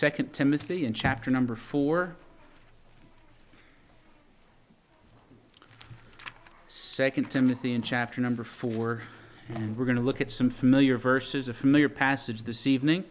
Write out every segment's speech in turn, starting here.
2 Timothy in chapter number 4. 2 Timothy in chapter number 4. And we're going to look at some familiar verses, a familiar passage this evening.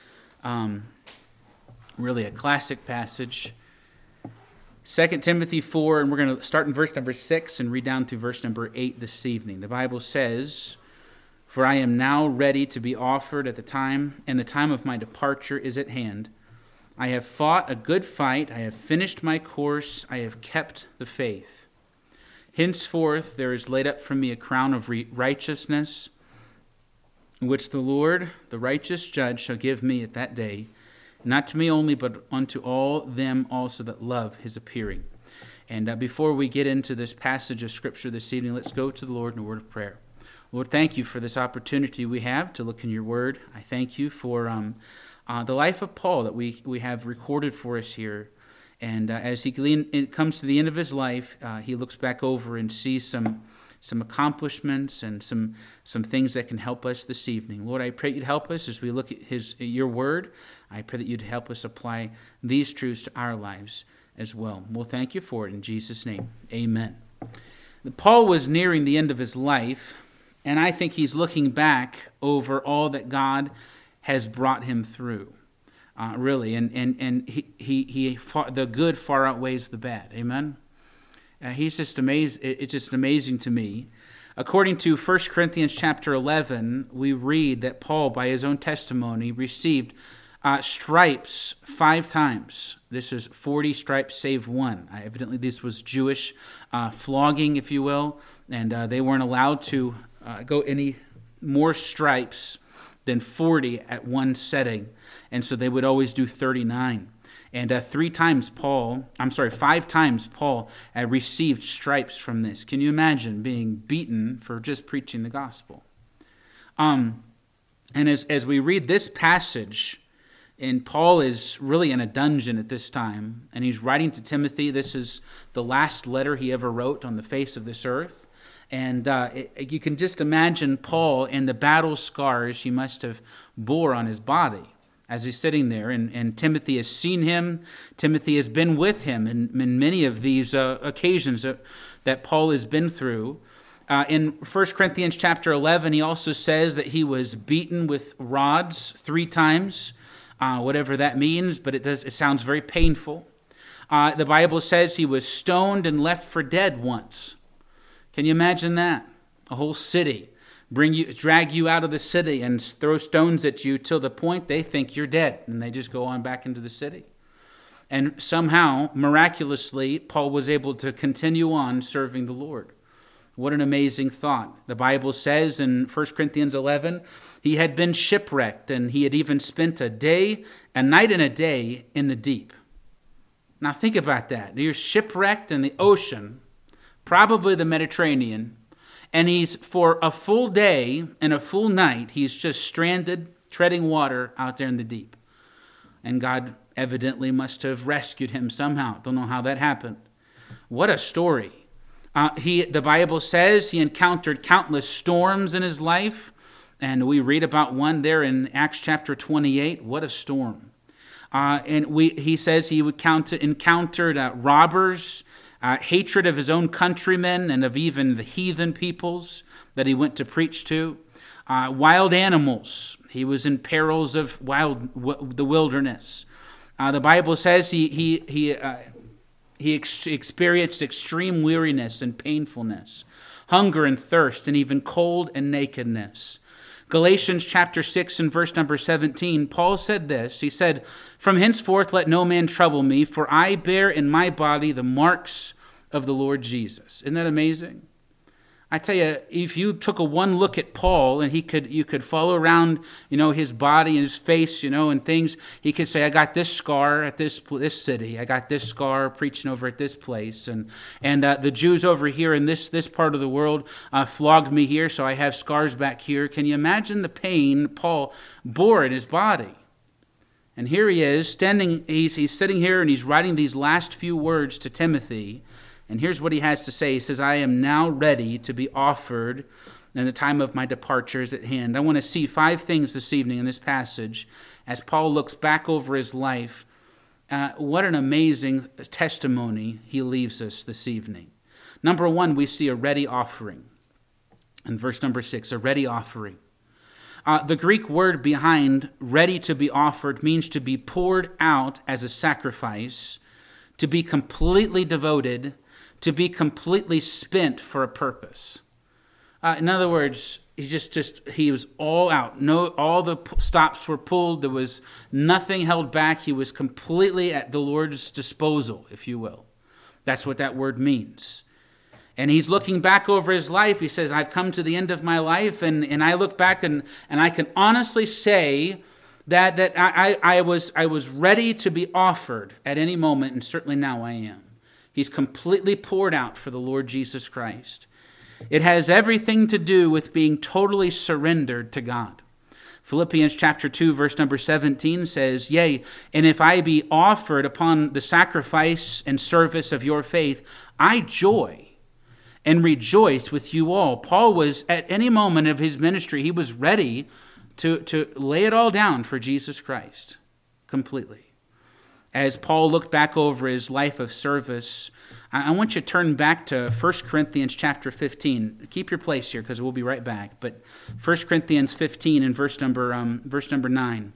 Really a classic passage. 2 Timothy 4, and we're going to start in verse number 6 and read down through verse number 8 this evening. The Bible says, "For I am now ready to be offered at the time, and the time of my departure is at hand. I have fought a good fight, I have finished my course, I have kept the faith. Henceforth there is laid up for me a crown of righteousness, which the Lord, the righteous judge, shall give me at that day, not to me only, but unto all them also that love his appearing." And before we get into this passage of Scripture this evening, let's go to the Lord in a word of prayer. Lord, thank you for this opportunity we have to look in your word. I thank you for the life of Paul that we have recorded for us here. And as it comes to the end of his life, he looks back over and sees some accomplishments and some things that can help us this evening. Lord, I pray you'd help us as we look at your word. I pray that you'd help us apply these truths to our lives as well. We'll thank you for it in Jesus' name. Amen. Paul was nearing the end of his life, and I think he's looking back over all that God has brought him through, really. And he fought, the good far outweighs the bad. Amen? He's just amazing. It's just amazing to me. According to 1 Corinthians chapter 11, we read that Paul, by his own testimony, received stripes 5 times. This is 40 stripes save one. Evidently, this was Jewish flogging, if you will, and they weren't allowed to go any more stripes than 40 at one setting, and so they would always do 39. And 5 times Paul received stripes from this. Can you imagine being beaten for just preaching the gospel? And as we read this passage, and Paul is really in a dungeon at this time, and he's writing to Timothy. This is the last letter he ever wrote on the face of this earth. And you can just imagine Paul and the battle scars he must have bore on his body as he's sitting there. And Timothy has seen him. Timothy has been with him in many of these occasions that Paul has been through. In 1 Corinthians chapter 11, he also says that he was beaten with rods 3 times, whatever that means, but it sounds very painful. The Bible says he was stoned and left for dead once. Can you imagine that? A whole city drag you out of the city and throw stones at you till the point they think you're dead, and they just go on back into the city. And somehow, miraculously, Paul was able to continue on serving the Lord. What an amazing thought. The Bible says in 1 Corinthians 11, he had been shipwrecked, and he had even spent a night and a day in the deep. Now think about that. You're shipwrecked in the ocean, probably the Mediterranean, and he's for a full day and a full night, he's just stranded, treading water out there in the deep. And God evidently must have rescued him somehow. Don't know how that happened. What a story. The Bible says he encountered countless storms in his life, and we read about one there in Acts chapter 28. What a storm. He says he encountered robbers, hatred of his own countrymen and of even the heathen peoples that he went to preach to. Wild animals. He was in perils of the wilderness. The Bible says he experienced extreme weariness and painfulness, hunger and thirst, and even cold and nakedness. Galatians chapter 6 and verse number 17, Paul said this. He said, "From henceforth let no man trouble me, for I bear in my body the marks of the Lord Jesus." Isn't that amazing? I tell you, if you took one look at Paul and you could follow around, his body and his face, and things, he could say, "I got this scar at this city. I got this scar preaching over at this place, and the Jews over here in this part of the world flogged me here, so I have scars back here." Can you imagine the pain Paul bore in his body? And here he is standing. He's sitting here and he's writing these last few words to Timothy. And here's what he has to say. He says, "I am now ready to be offered and the time of my departure is at hand. I want to see 5 things this evening in this passage as Paul looks back over his life. What an amazing testimony he leaves us this evening. Number 1, we see a ready offering. In verse number 6, a ready offering. The Greek word behind ready to be offered means to be poured out as a sacrifice, to be completely devoted, to be completely spent for a purpose. In other words, he was all out. All the stops were pulled. There was nothing held back. He was completely at the Lord's disposal, if you will. That's what that word means. And he's looking back over his life. He says, I've come to the end of my life, and I look back and I can honestly say that I was ready to be offered at any moment, and certainly now I am. He's completely poured out for the Lord Jesus Christ. It has everything to do with being totally surrendered to God. Philippians chapter 2, verse number 17 says, Yea, and if I be offered upon the sacrifice and service of your faith, I joy and rejoice with you all. Paul was, at any moment of his ministry, he was ready to lay it all down for Jesus Christ completely. As Paul looked back over his life of service, I want you to turn back to 1 Corinthians chapter 15. Keep your place here because we'll be right back. But 1 Corinthians 15 and verse number 9.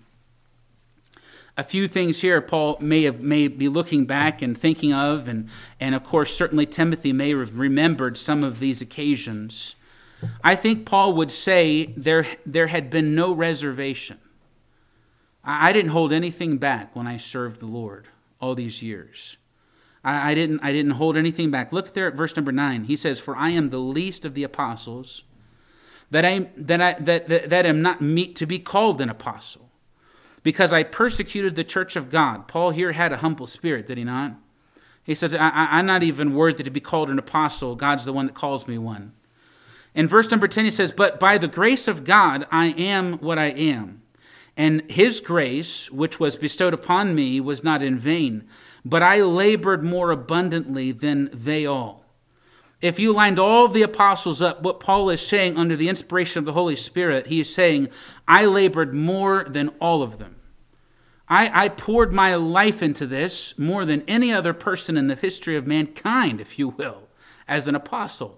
A few things here Paul may be looking back and thinking of, and of course certainly Timothy may have remembered some of these occasions. I think Paul would say there had been no reservation. I didn't hold anything back when I served the Lord all these years. I didn't hold anything back. Look there at verse number 9. He says, "For I am the least of the apostles, that am not meet to be called an apostle, because I persecuted the church of God." Paul here had a humble spirit, did he not? He says, I'm not even worthy to be called an apostle. God's the one that calls me one. In verse number 10, he says, "But by the grace of God, I am what I am. And his grace, which was bestowed upon me, was not in vain, but I labored more abundantly than they all." If you lined all of the apostles up, what Paul is saying under the inspiration of the Holy Spirit, he is saying, I labored more than all of them. I poured my life into this more than any other person in the history of mankind, if you will, as an apostle.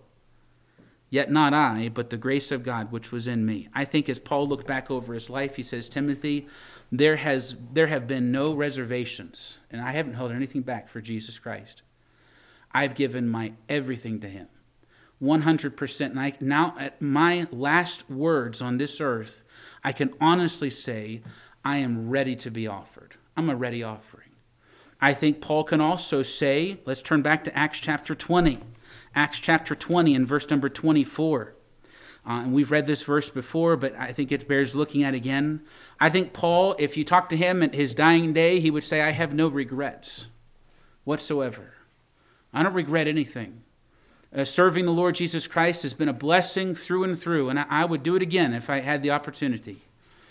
Yet not I, but the grace of God which was in me. I think as Paul looked back over his life, he says, Timothy, there have been no reservations, and I haven't held anything back for Jesus Christ. I've given my everything to him, 100%. And now at my last words on this earth, I can honestly say I am ready to be offered. I'm a ready offering. I think Paul can also say, let's turn back to Acts chapter 20. Acts chapter 20 and verse number 24. And we've read this verse before, but I think it bears looking at again. I think Paul, if you talk to him at his dying day, he would say, I have no regrets whatsoever. I don't regret anything. Serving the Lord Jesus Christ has been a blessing through and through, and I would do it again if I had the opportunity.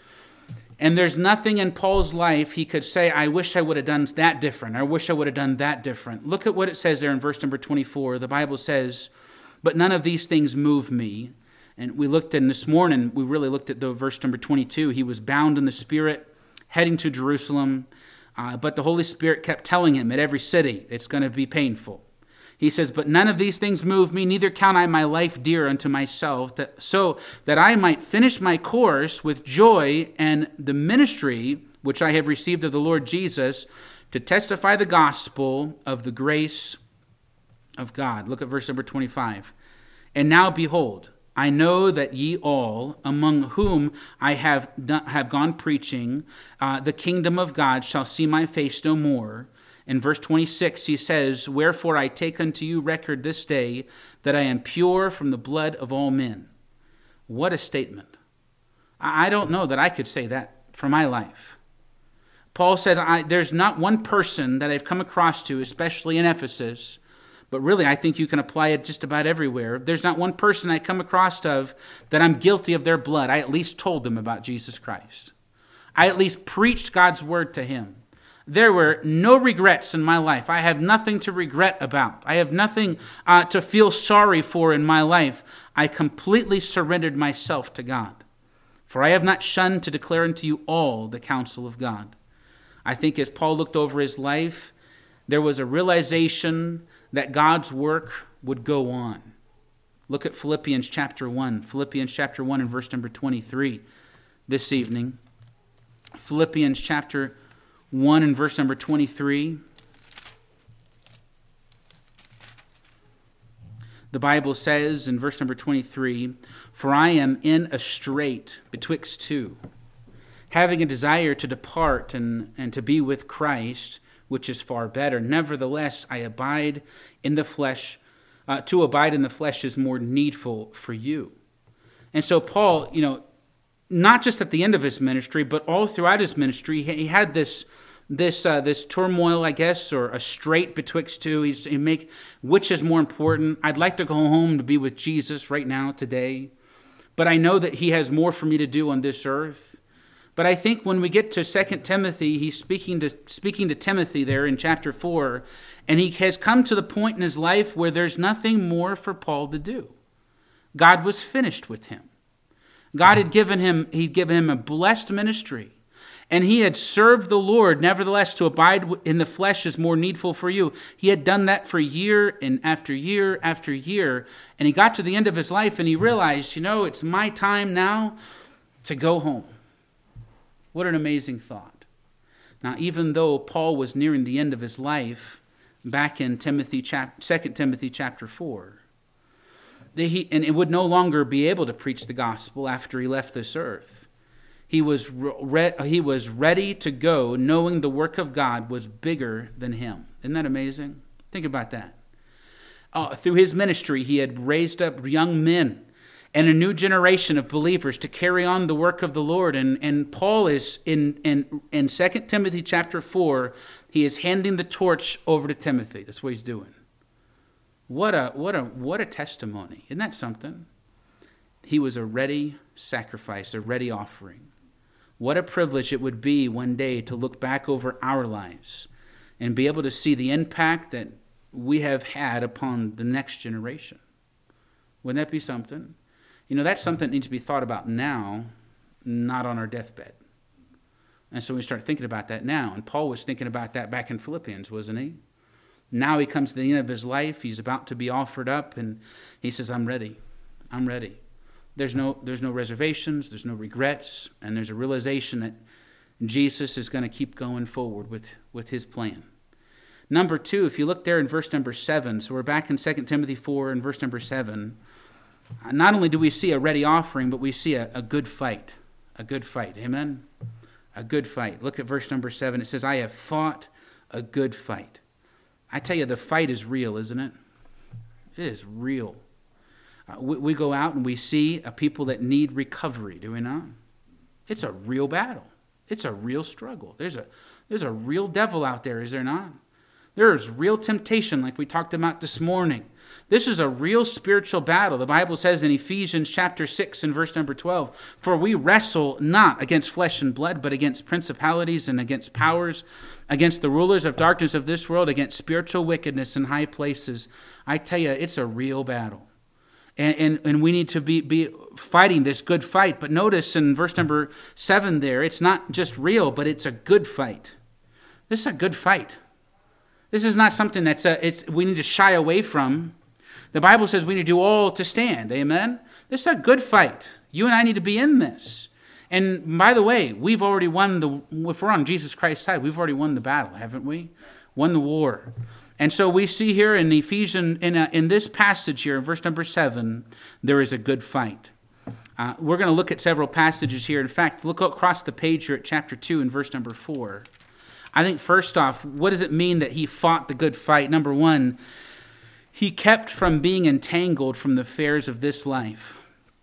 And there's nothing in Paul's life he could say, I wish I would have done that different. I wish I would have done that different. Look at what it says there in verse number 24. The Bible says, "But none of these things move me." And we looked in this morning, we really looked at the verse number 22. He was bound in the Spirit, heading to Jerusalem. But the Holy Spirit kept telling him at every city, it's going to be painful. He says, "But none of these things move me, neither count I my life dear unto myself, so that I might finish my course with joy and the ministry which I have received of the Lord Jesus, to testify the gospel of the grace of God." Look at verse number 25. "And now behold, I know that ye all, among whom I have gone preaching, the kingdom of God shall see my face no more." In verse 26, he says, "Wherefore I take unto you record this day, that I am pure from the blood of all men." What a statement. I don't know that I could say that for my life. Paul says, there's not one person that I've come across to, especially in Ephesus, but really I think you can apply it just about everywhere. There's not one person I come across of that I'm guilty of their blood. I at least told them about Jesus Christ. I at least preached God's word to him. There were no regrets in my life. I have nothing to regret about. I have nothing to feel sorry for in my life. I completely surrendered myself to God. For I have not shunned to declare unto you all the counsel of God. I think as Paul looked over his life, there was a realization that God's work would go on. Look at Philippians chapter 1. Philippians chapter 1 and verse number 23 this evening. Philippians chapter 1 and verse number 23. The Bible says in verse number 23, "For I am in a strait betwixt two, having a desire to depart and to be with Christ, which is far better. Nevertheless, I abide in the flesh. To abide in the flesh is more needful for you." And so Paul, not just at the end of his ministry, but all throughout his ministry, he had this turmoil, I guess, or a strait betwixt two. He make which is more important. I'd like to go home to be with Jesus right now, today, but I know that he has more for me to do on this earth. But I think when we get to 2 Timothy, he's speaking to Timothy there in chapter 4, and he has come to the point in his life where there's nothing more for Paul to do. God was finished with him. God had given him a blessed ministry, and he had served the Lord. Nevertheless, to abide in the flesh is more needful for you. He had done that for year and after year after year, and he got to the end of his life, and he realized, it's my time now to go home. What an amazing thought. Now, even though Paul was nearing the end of his life, back in 2 Timothy chapter 4, and it would no longer be able to preach the gospel after he left this earth. He was ready to go, knowing the work of God was bigger than him. Isn't that amazing? Think about that. Through his ministry, he had raised up young men and a new generation of believers to carry on the work of the Lord. And Paul is in 2 Timothy chapter 4, he is handing the torch over to Timothy. That's what he's doing. What a testimony. Isn't that something? He was a ready sacrifice, a ready offering. What a privilege it would be one day to look back over our lives and be able to see the impact that we have had upon the next generation. Wouldn't that be something? That's something that needs to be thought about now, not on our deathbed. And so we start thinking about that now. And Paul was thinking about that back in Philippians, wasn't he? Now he comes to the end of his life. He's about to be offered up, and he says, I'm ready. I'm ready. There's no reservations, there's no regrets, and there's a realization that Jesus is going to keep going forward with his plan. Number 2, if you look there in verse number 7, so we're back in 2 Timothy 4 and verse number 7, not only do we see a ready offering, but we see a good fight. A good fight. Amen? A good fight. Look at verse number 7. It says, I have fought a good fight. I tell you, the fight is real, isn't it? It is real. We go out and we see people that need recovery, do we not? It's a real battle. It's a real struggle. There's a real devil out there, is there not? There's real temptation like we talked about this morning. This is a real spiritual battle. The Bible says in Ephesians chapter 6 and verse number 12, for we wrestle not against flesh and blood, but against principalities and against powers, against the rulers of darkness of this world, against spiritual wickedness in high places. I tell you, it's a real battle. And we need to be fighting this good fight. But notice in verse number 7 there, it's not just real, but it's a good fight. This is a good fight. This is not something we need to shy away from. The Bible says we need to do all to stand. Amen? This is a good fight. You and I need to be in this. And by the way, we've already won if we're on Jesus Christ's side, we've already won the battle, haven't we? Won the war. And so we see here in Ephesians, in this passage here, in verse number 7, there is a good fight. We're going to look at several passages here. In fact, look across the page here at chapter 2 and verse number 4. I think first off, what does it mean that he fought the good fight? Number 1, he kept from being entangled from the affairs of this life.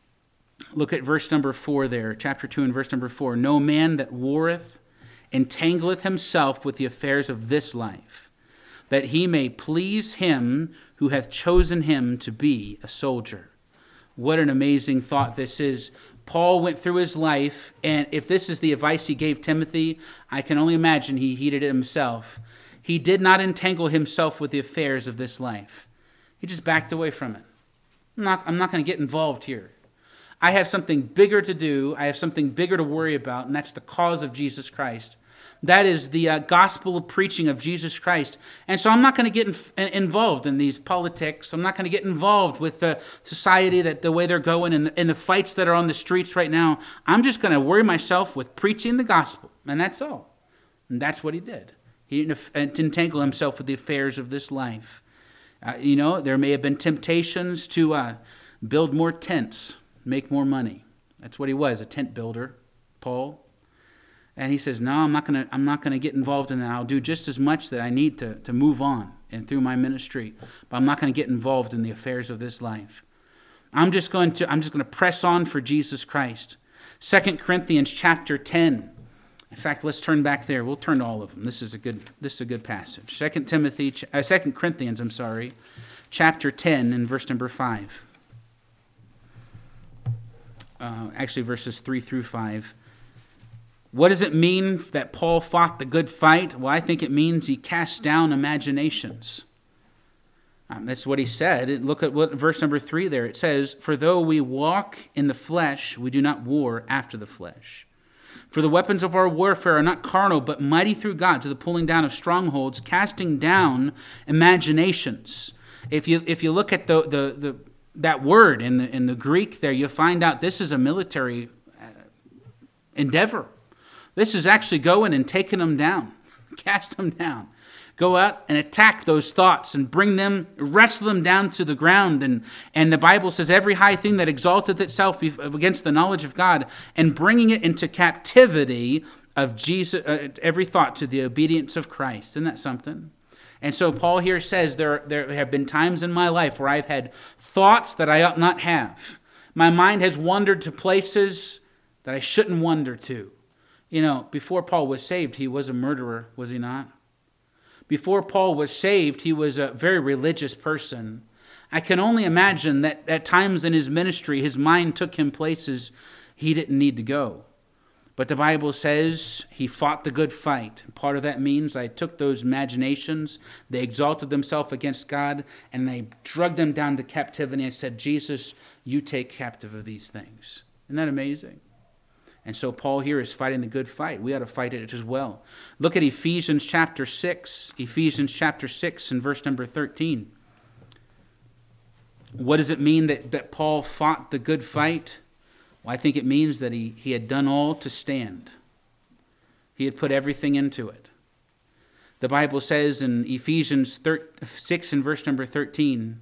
Look at verse number 4 there, chapter 2 and verse number 4. No man that warreth entangleth himself with the affairs of this life, that he may please him who hath chosen him to be a soldier. What an amazing thought this is. Paul went through his life, and if this is the advice he gave Timothy, I can only imagine he heeded it himself. He did not entangle himself with the affairs of this life. He just backed away from it. I'm not going to get involved here. I have something bigger to do. I have something bigger to worry about, and that's the cause of Jesus Christ. That is the gospel of preaching of Jesus Christ. And so I'm not going to get involved in these politics. I'm not going to get involved with the society, that the way they're going, and the fights that are on the streets right now. I'm just going to worry myself with preaching the gospel, and that's all. And that's what he did. He didn't entangle himself with the affairs of this life. There may have been temptations to build more tents, make more money. That's what he was, a tent builder, Paul. And he says, no, I'm not going to get involved in that. I'll do just as much that I need to move on and through my ministry, but I'm not going to get involved in the affairs of this life. I'm just going to press on for Jesus Christ. 2 Corinthians chapter 10. In fact, let's turn back there. We'll turn to all of them. This is a good passage. 2 Corinthians, chapter 10 and verse number 5. Actually, verses 3 through 5. What does it mean that Paul fought the good fight? Well, I think it means he cast down imaginations. That's what he said. Look at what verse number 3 there. It says, "For though we walk in the flesh, we do not war after the flesh. For the weapons of our warfare are not carnal, but mighty through God to the pulling down of strongholds, casting down imaginations." If you look at that word in the Greek there, you'll find out this is a military endeavor. This is actually going and taking them down, cast them down. Go out and attack those thoughts and wrestle them down to the ground. And the Bible says every high thing that exalteth itself against the knowledge of God, and bringing it into captivity of Jesus, every thought to the obedience of Christ. Isn't that something? And so Paul here says there have been times in my life where I've had thoughts that I ought not have. My mind has wandered to places that I shouldn't wander to. Before Paul was saved, he was a murderer, was he not? Before Paul was saved, he was a very religious person. I can only imagine that at times in his ministry, his mind took him places he didn't need to go. But the Bible says he fought the good fight. Part of that means I took those imaginations, they exalted themselves against God, and they dragged them down to captivity. I said, Jesus, you take captive of these things. Isn't that amazing? And so Paul here is fighting the good fight. We ought to fight it as well. Look at Ephesians chapter 6. Ephesians chapter 6 and verse number 13. What does it mean that Paul fought the good fight? Well, I think it means that he had done all to stand. He had put everything into it. The Bible says in Ephesians 6 and verse number 13,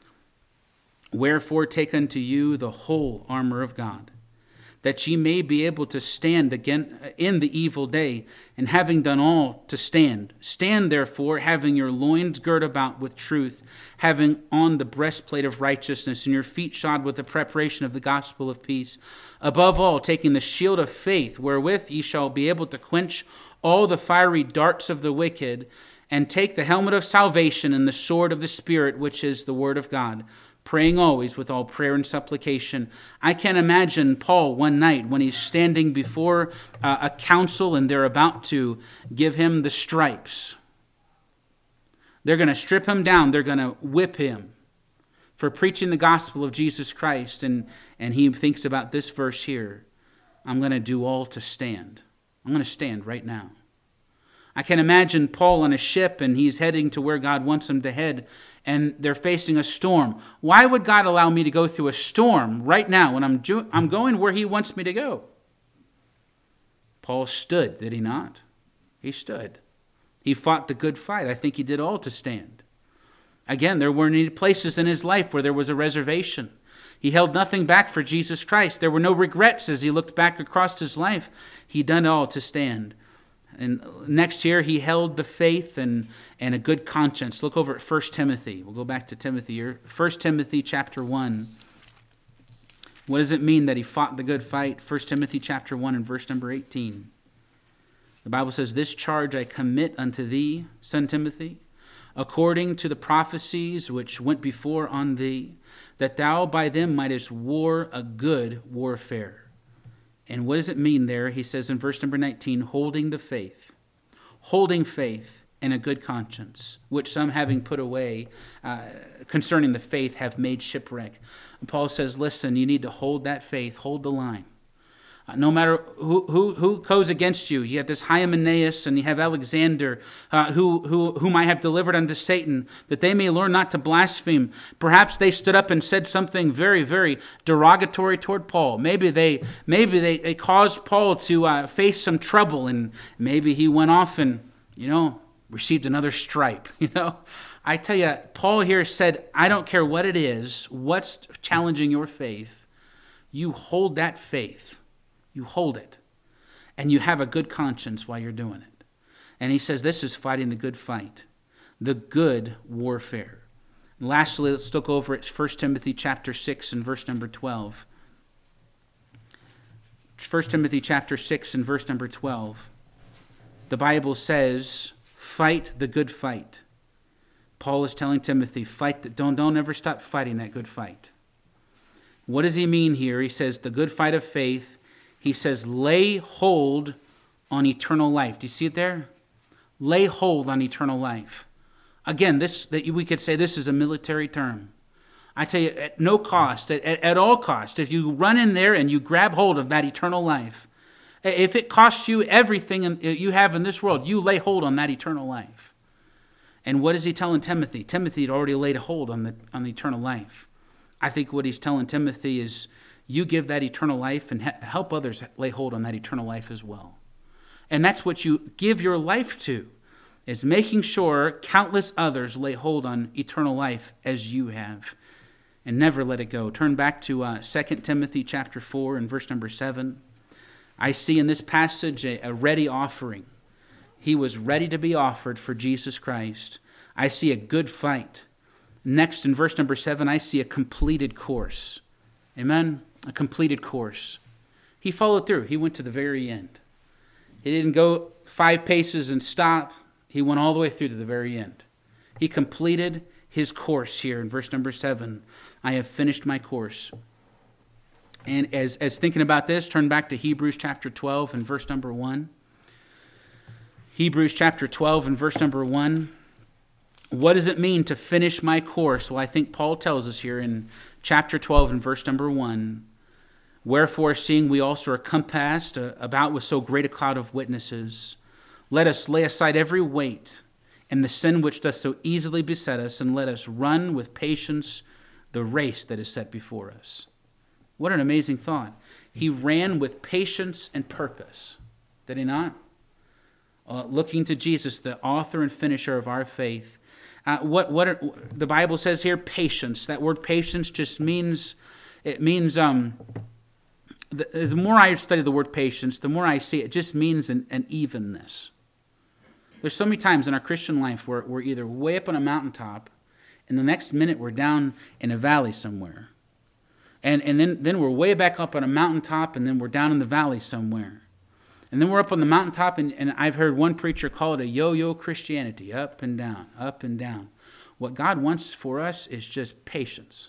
"Wherefore take unto you the whole armor of God, that ye may be able to stand again in the evil day, and having done all to stand. Stand therefore, having your loins girt about with truth, having on the breastplate of righteousness, and your feet shod with the preparation of the gospel of peace. Above all, taking the shield of faith, wherewith ye shall be able to quench all the fiery darts of the wicked, and take the helmet of salvation and the sword of the Spirit, which is the word of God, praying always with all prayer and supplication." I can imagine Paul one night when he's standing before a council and they're about to give him the stripes. They're going to strip him down. They're going to whip him for preaching the gospel of Jesus Christ. And he thinks about this verse here. I'm going to do all to stand. I'm going to stand right now. I can imagine Paul on a ship and he's heading to where God wants him to head, and they're facing a storm. Why would God allow me to go through a storm right now when I'm going where he wants me to go? Paul stood, did he not? He stood. He fought the good fight. I think he did all to stand. Again, there weren't any places in his life where there was a reservation. He held nothing back for Jesus Christ. There were no regrets as he looked back across his life. He done all to stand. And next year, he held the faith and a good conscience. Look over at 1 Timothy. We'll go back to Timothy here. 1 Timothy chapter 1. What does it mean that he fought the good fight? 1 Timothy chapter 1 and verse number 18. The Bible says, "This charge I commit unto thee, son Timothy, according to the prophecies which went before on thee, that thou by them mightest war a good warfare, And what does it mean there? He says in verse number 19, holding faith and a good conscience, which some having put away concerning the faith have made shipwreck. And Paul says, listen, you need to hold that faith, hold the line. No matter who goes against you, you have this Hymenaeus and you have Alexander, whom I have delivered unto Satan, that they may learn not to blaspheme. Perhaps they stood up and said something very, very derogatory toward Paul. Maybe they caused Paul to face some trouble, and maybe he went off and, received another stripe. I tell you, Paul here said, I don't care what it is, what's challenging your faith, you hold that faith. You hold it, and you have a good conscience while you're doing it. And he says this is fighting the good fight, the good warfare. And lastly, let's look over at 1 Timothy chapter 6 and verse number 12. 1 Timothy chapter 6 and verse number 12. The Bible says, fight the good fight. Paul is telling Timothy, don't ever stop fighting that good fight. What does he mean here? He says, the good fight of faith. He says, lay hold on eternal life. Do you see it there? Lay hold on eternal life. Again, we could say this is a military term. I tell you, at no cost, at all cost, if you run in there and you grab hold of that eternal life, if it costs you everything you have in this world, you lay hold on that eternal life. And what is he telling Timothy? Timothy had already laid a hold on the eternal life. I think what he's telling Timothy is, you give that eternal life and help others lay hold on that eternal life as well. And that's what you give your life to, is making sure countless others lay hold on eternal life as you have. And never let it go. Turn back to 2 Timothy chapter 4 and verse number 7. I see in this passage a ready offering. He was ready to be offered for Jesus Christ. I see a good fight. Next in verse number 7, I see a completed course. Amen? A completed course. He followed through. He went to the very end. He didn't go 5 paces and stop. He went all the way through to the very end. He completed his course here in verse number 7. I have finished my course. And as thinking about this, turn back to Hebrews chapter 12 and verse number 1. Hebrews chapter 12 and verse number 1. What does it mean to finish my course? Well, I think Paul tells us here in chapter 12 and verse number 1, wherefore, seeing we also are compassed about with so great a cloud of witnesses, let us lay aside every weight and the sin which does so easily beset us, and let us run with patience the race that is set before us. What an amazing thought. He ran with patience and purpose, did he not? Looking to Jesus, the author and finisher of our faith. The Bible says here, patience. That word patience just means, the more I study the word patience, the more I see it just means an evenness. There's so many times in our Christian life where we're either way up on a mountaintop, and the next minute we're down in a valley somewhere. And then we're way back up on a mountaintop, and then we're down in the valley somewhere. And then we're up on the mountaintop, and I've heard one preacher call it a yo-yo Christianity, up and down, up and down. What God wants for us is just patience.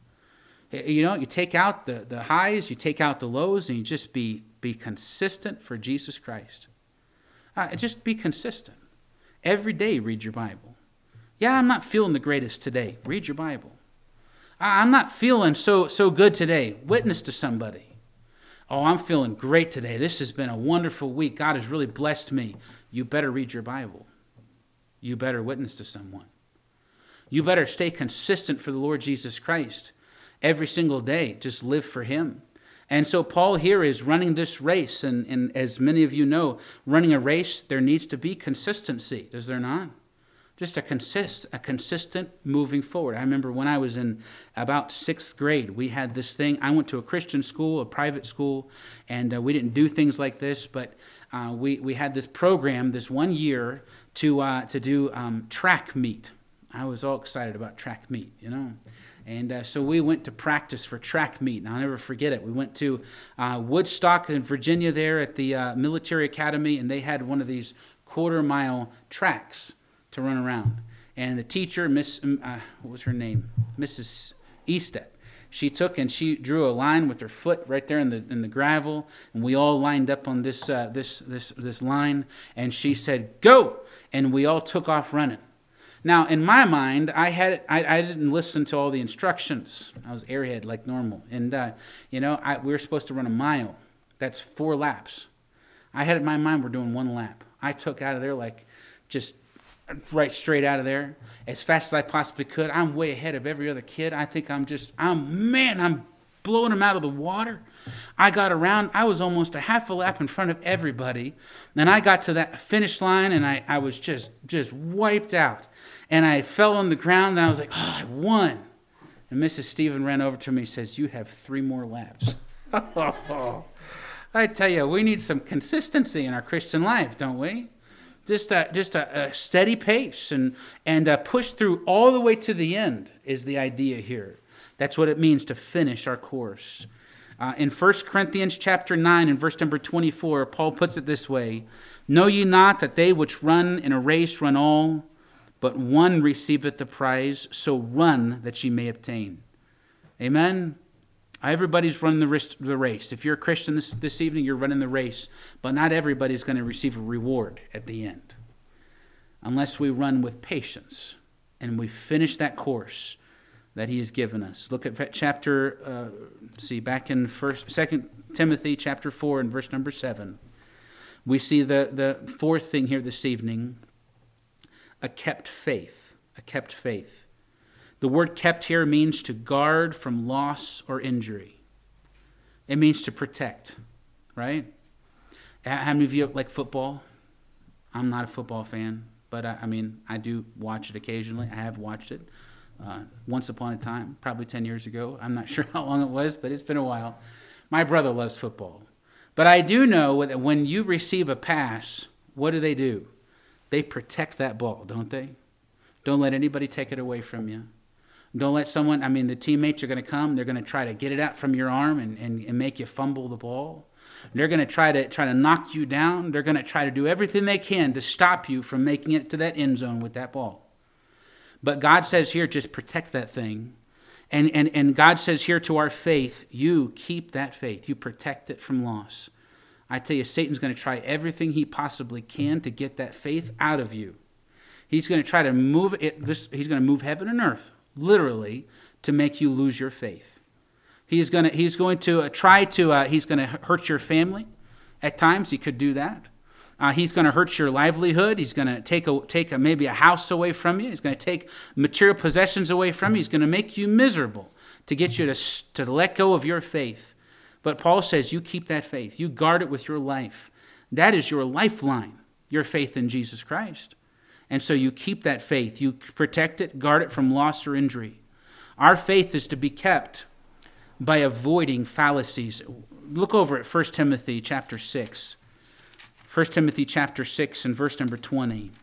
You take out the highs, you take out the lows, and you just be consistent for Jesus Christ. Just be consistent. Every day, read your Bible. Yeah, I'm not feeling the greatest today. Read your Bible. I'm not feeling so good today. Witness to somebody. Oh, I'm feeling great today. This has been a wonderful week. God has really blessed me. You better read your Bible. You better witness to someone. You better stay consistent for the Lord Jesus Christ. Every single day, just live for Him. And so Paul here is running this race. And as many of you know, running a race, there needs to be consistency. Does there not? Just a consistent moving forward. I remember when I was in about 6th grade, we had this thing. I went to a Christian school, a private school, and we didn't do things like this, but we had this program this one year to do track meet. I was all excited about track meet, And so we went to practice for track meet, and I'll never forget it. We went to Woodstock in Virginia there at the military academy, and they had one of these quarter-mile tracks to run around. And the teacher, what was her name? Mrs. Eastet. she took and she drew a line with her foot right there in the gravel, and we all lined up on this line, and she said, "Go!" And we all took off running. Now, in my mind, I didn't listen to all the instructions. I was airhead like normal. And, we were supposed to run a mile. That's 4 laps. I had in my mind we're doing 1 lap. I took out of there like just right straight out of there as fast as I possibly could. I'm way ahead of every other kid. I think I'm blowing them out of the water. I got around. I was almost a half a lap in front of everybody. Then I got to that finish line, and I was just wiped out. And I fell on the ground, and I was like, "Oh, I won." And Mrs. Stephen ran over to me and says, "You have 3 more laps." I tell you, we need some consistency in our Christian life, don't we? Just a steady pace and push through all the way to the end is the idea here. That's what it means to finish our course. In 1 Corinthians chapter 9 and verse number 24, Paul puts it this way: "Know ye not that they which run in a race run all, but one receiveth the prize, so run that ye may obtain." Amen? Everybody's running the race. If you're a Christian this evening, you're running the race. But not everybody's going to receive a reward at the end. Unless we run with patience and we finish that course that he has given us. Look at back in 2 Timothy chapter 4 and verse number 7. We see the 4th thing here this evening. A kept faith. A kept faith. The word kept here means to guard from loss or injury. It means to protect, right? How many of you like football? I'm not a football fan, but I do watch it occasionally. I have watched it once upon a time, probably 10 years ago. I'm not sure how long it was, but it's been a while. My brother loves football. But I do know that when you receive a pass, what do? They protect that ball, don't they? Don't let anybody take it away from you. Don't let someone, the teammates are going to come. They're going to try to get it out from your arm and make you fumble the ball. They're going to try to knock you down. They're going to try to do everything they can to stop you from making it to that end zone with that ball. But God says here, just protect that thing. And God says here to our faith, you keep that faith. You protect it from loss. I tell you, Satan's going to try everything he possibly can to get that faith out of you. He's going to try to move it. He's going to move heaven and earth, literally, to make you lose your faith. He's going to hurt your family. At times, he could do that. He's going to hurt your livelihood. He's going to take maybe a house away from you. He's going to take material possessions away from you. He's going to make you miserable to get you to let go of your faith. But Paul says you keep that faith. You guard it with your life. That is your lifeline, your faith in Jesus Christ. And so you keep that faith. You protect it, guard it from loss or injury. Our faith is to be kept by avoiding fallacies. Look over at 1 Timothy chapter 6. 1 Timothy chapter 6 and verse number 20.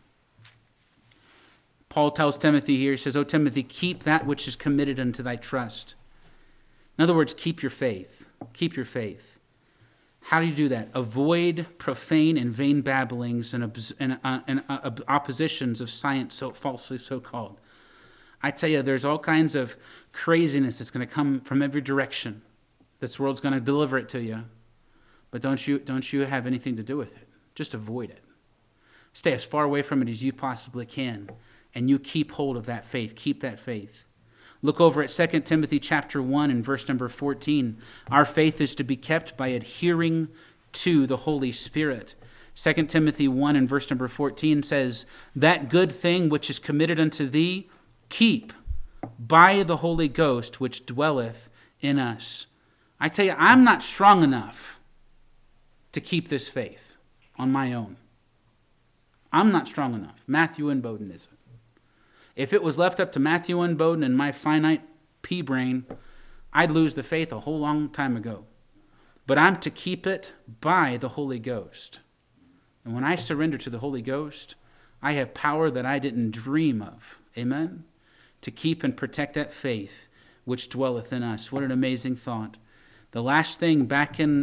Paul tells Timothy here, he says, "O Timothy, keep that which is committed unto thy trust." In other words, keep your faith. Keep your faith. How do you do that? Avoid profane and vain babblings and oppositions of science, so falsely so-called. I tell you, there's all kinds of craziness that's going to come from every direction. This world's going to deliver it to you. But don't you have anything to do with it. Just avoid it. Stay as far away from it as you possibly can. And you keep hold of that faith. Keep that faith. Look over at 2 Timothy chapter 1 and verse number 14. Our faith is to be kept by adhering to the Holy Spirit. 2 Timothy 1 and verse number 14 says, "That good thing which is committed unto thee, keep by the Holy Ghost which dwelleth in us." I tell you, I'm not strong enough to keep this faith on my own. I'm not strong enough. Matthew Unboden isn't. If it was left up to Matthew Unboden and my finite pea brain, I'd lose the faith a whole long time ago. But I'm to keep it by the Holy Ghost. And when I surrender to the Holy Ghost, I have power that I didn't dream of. Amen? To keep and protect that faith which dwelleth in us. What an amazing thought. The last thing back in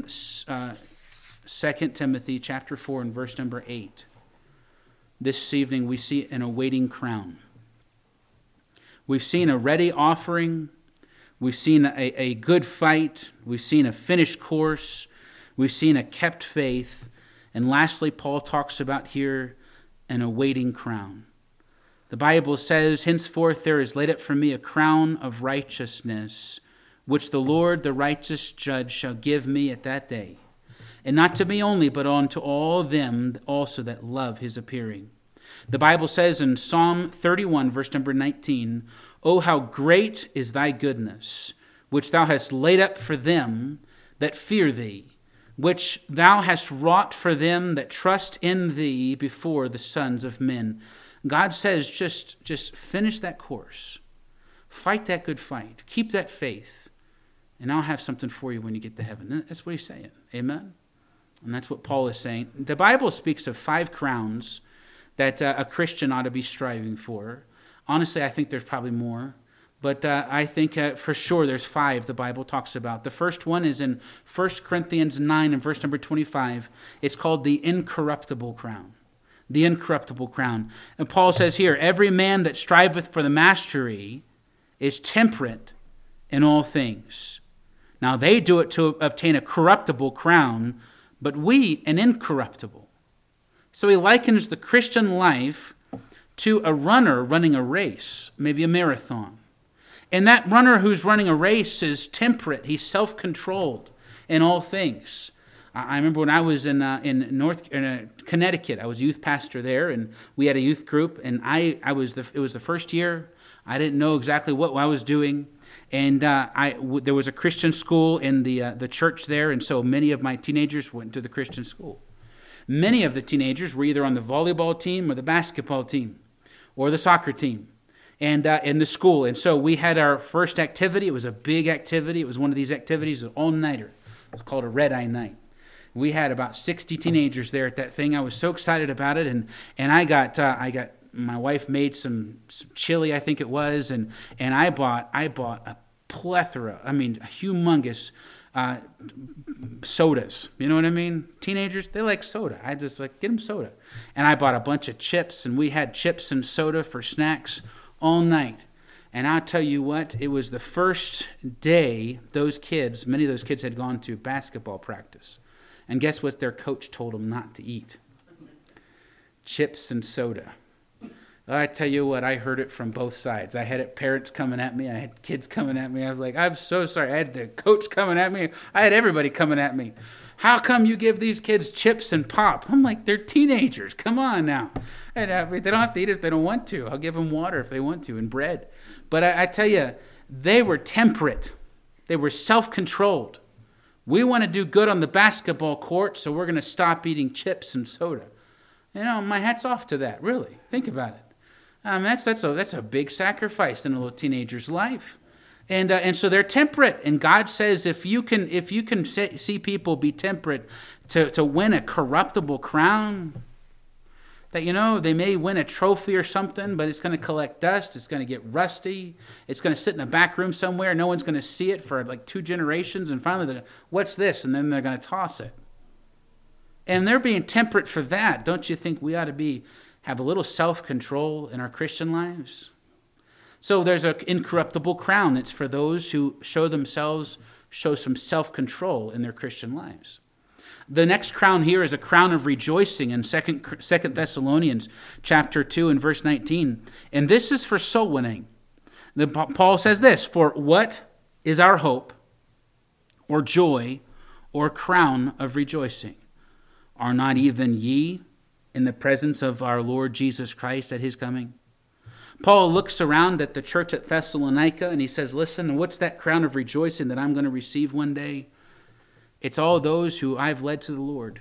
2 Timothy chapter 4 and verse number 8. This evening we see an awaiting crown. We've seen a ready offering. We've seen a good fight. We've seen a finished course. We've seen a kept faith. And lastly, Paul talks about here an awaiting crown. The Bible says, henceforth there is laid up for me a crown of righteousness, which the Lord, the righteous judge, shall give me at that day. And not to me only, but unto all them also that love his appearing. The Bible says in Psalm 31, verse number 19, O how great is thy goodness, which thou hast laid up for them that fear thee, which thou hast wrought for them that trust in thee before the sons of men. God says, just finish that course. Fight that good fight. Keep that faith. And I'll have something for you when you get to heaven. That's what he's saying. Amen? And that's what Paul is saying. The Bible speaks of 5 crowns that a Christian ought to be striving for. Honestly, I think there's probably more. But I think for sure there's 5 the Bible talks about. The first one is in 1 Corinthians 9 and verse number 25. It's called the incorruptible crown. The incorruptible crown. And Paul says here, every man that striveth for the mastery is temperate in all things. Now they do it to obtain a corruptible crown, but we an incorruptible. So he likens the Christian life to a runner running a race, maybe a marathon. And that runner who's running a race is temperate. He's self-controlled in all things. I remember when I was in Connecticut, I was a youth pastor there, and we had a youth group, and it was the first year. I didn't know exactly what I was doing, and there was a Christian school in the church there, and so many of my teenagers went to the Christian school. Many of the teenagers were either on the volleyball team or the basketball team or the soccer team, and in the school. And so we had our first activity. It was a big activity. It was one of these activities, an all-nighter. It's called a red-eye night. We had about 60 teenagers there at that thing. I was so excited about it, and I got my wife made some chili, I think it was, and I bought a plethora, a humongous sodas. You know what I mean? Teenagers, they like soda. I just get them soda. And I bought a bunch of chips, and we had chips and soda for snacks all night. And I'll tell you what, it was the first day many of those kids had gone to basketball practice. And guess what their coach told them not to eat? Chips and soda. I tell you what, I heard it from both sides. I had parents coming at me. I had kids coming at me. I was like, I'm so sorry. I had the coach coming at me. I had everybody coming at me. How come you give these kids chips and pop? I'm like, they're teenagers. Come on now. And they don't have to eat it if they don't want to. I'll give them water if they want to and bread. But I tell you, they were temperate. They were self-controlled. We want to do good on the basketball court, so we're going to stop eating chips and soda. My hat's off to that, really. Think about it. That's a big sacrifice in a little teenager's life. And so they're temperate. And God says if you can see people be temperate to win a corruptible crown, that, they may win a trophy or something, but it's going to collect dust. It's going to get rusty. It's going to sit in a back room somewhere. No one's going to see it for 2 generations. And finally, what's this? And then they're going to toss it. And they're being temperate for that. Don't you think we ought to have a little self-control in our Christian lives? So there's an incorruptible crown. It's for those who show some self-control in their Christian lives. The next crown here is a crown of rejoicing in 2 Thessalonians chapter 2 and verse 19. And this is for soul winning. Paul says this, for what is our hope or joy or crown of rejoicing? Are not even ye in the presence of our Lord Jesus Christ at his coming? Paul looks around at the church at Thessalonica and he says, listen, what's that crown of rejoicing that I'm going to receive one day? It's all those who I've led to the Lord.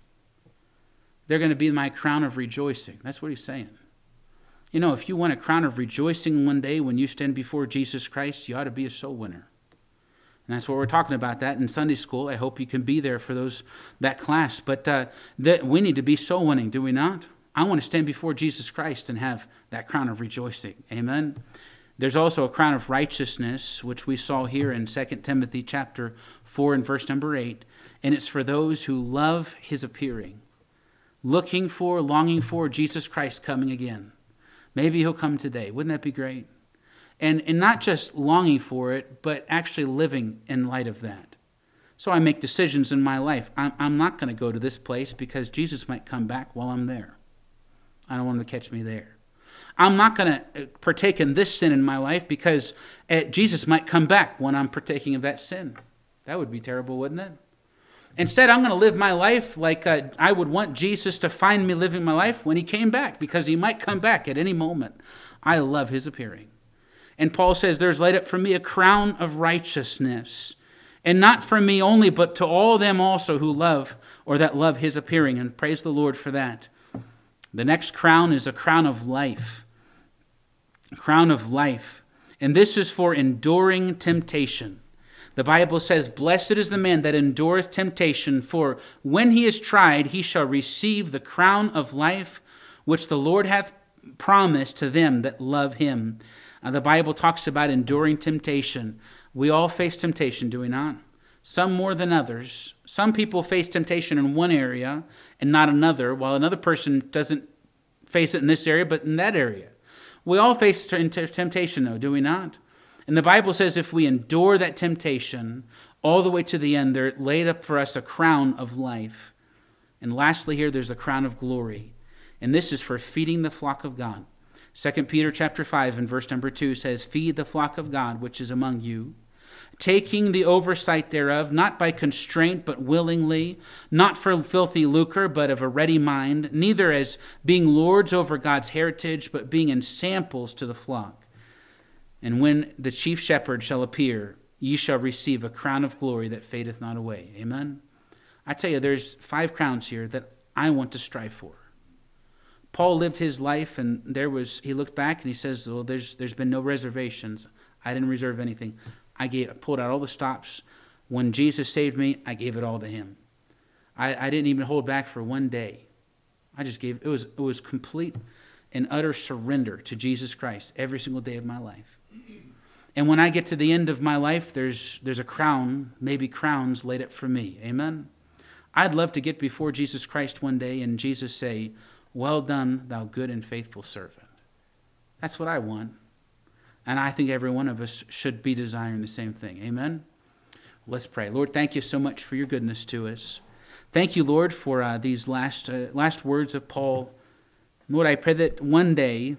They're going to be my crown of rejoicing. That's what he's saying. If you want a crown of rejoicing one day when you stand before Jesus Christ, you ought to be a soul winner. And that's what we're talking about that in Sunday school. I hope you can be there for that class. But we need to be soul winning, do we not? I want to stand before Jesus Christ and have that crown of rejoicing. Amen. There's also a crown of righteousness, which we saw here in 2 Timothy chapter 4 and verse number 8. And it's for those who love his appearing, longing for Jesus Christ coming again. Maybe he'll come today. Wouldn't that be great? and not just longing for it, but actually living in light of that. So I make decisions in my life. I'm not going to go to this place because Jesus might come back while I'm there. I don't want him to catch me there. I'm not going to partake in this sin in my life because Jesus might come back when I'm partaking of that sin. That would be terrible, wouldn't it? Instead, I'm going to live my life like I would want Jesus to find me living my life when he came back, because he might come back at any moment. I love his appearing. And Paul says, there's laid up for me a crown of righteousness, and not for me only, but to all them also who love, or that love his appearing, and praise the Lord for that. The next crown is a crown of life. A crown of life. And this is for enduring temptation. The Bible says, blessed is the man that endureth temptation, for when he is tried, he shall receive the crown of life, which the Lord hath promised to them that love him. The Bible talks about enduring temptation. We all face temptation, do we not? Some more than others. Some people face temptation in one area and not another, while another person doesn't face it in this area, but in that area. We all face temptation, though, do we not? And the Bible says if we endure that temptation all the way to the end, there laid up for us a crown of life. And lastly here, there's a crown of glory. And this is for feeding the flock of God. 2 Peter chapter 5 and verse number 2 says, feed the flock of God which is among you, taking the oversight thereof, not by constraint, but willingly, not for filthy lucre, but of a ready mind, neither as being lords over God's heritage, but being in samples to the flock. And when the chief shepherd shall appear, ye shall receive a crown of glory that fadeth not away. Amen? I tell you, there's 5 crowns here that I want to strive for. Paul lived his life, and he looked back and he says, well, there's been no reservations. I didn't reserve anything. I pulled out all the stops. When Jesus saved me, I gave it all to him. I didn't even hold back for one day. I just gave, it was complete and utter surrender to Jesus Christ every single day of my life. And when I get to the end of my life, there's a crown, maybe crowns laid up for me. Amen? I'd love to get before Jesus Christ one day and Jesus say, well done, thou good and faithful servant. That's what I want. And I think every one of us should be desiring the same thing. Amen? Let's pray. Lord, thank you so much for your goodness to us. Thank you, Lord, for these last words of Paul. Lord, I pray that one day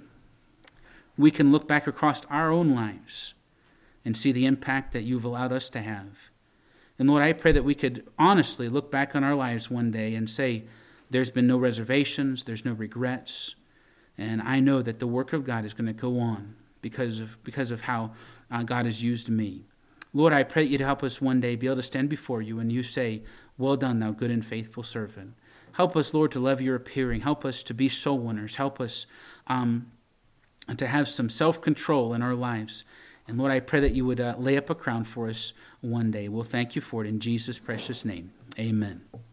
we can look back across our own lives and see the impact that you've allowed us to have. And Lord, I pray that we could honestly look back on our lives one day and say, there's been no reservations, there's no regrets, and I know that the work of God is going to go on because of how God has used me. Lord, I pray that you'd help us one day be able to stand before you and you say, well done, thou good and faithful servant. Help us, Lord, to love your appearing. Help us to be soul winners. Help us to have some self-control in our lives. And Lord, I pray that you would lay up a crown for us one day. We'll thank you for it in Jesus' precious name. Amen.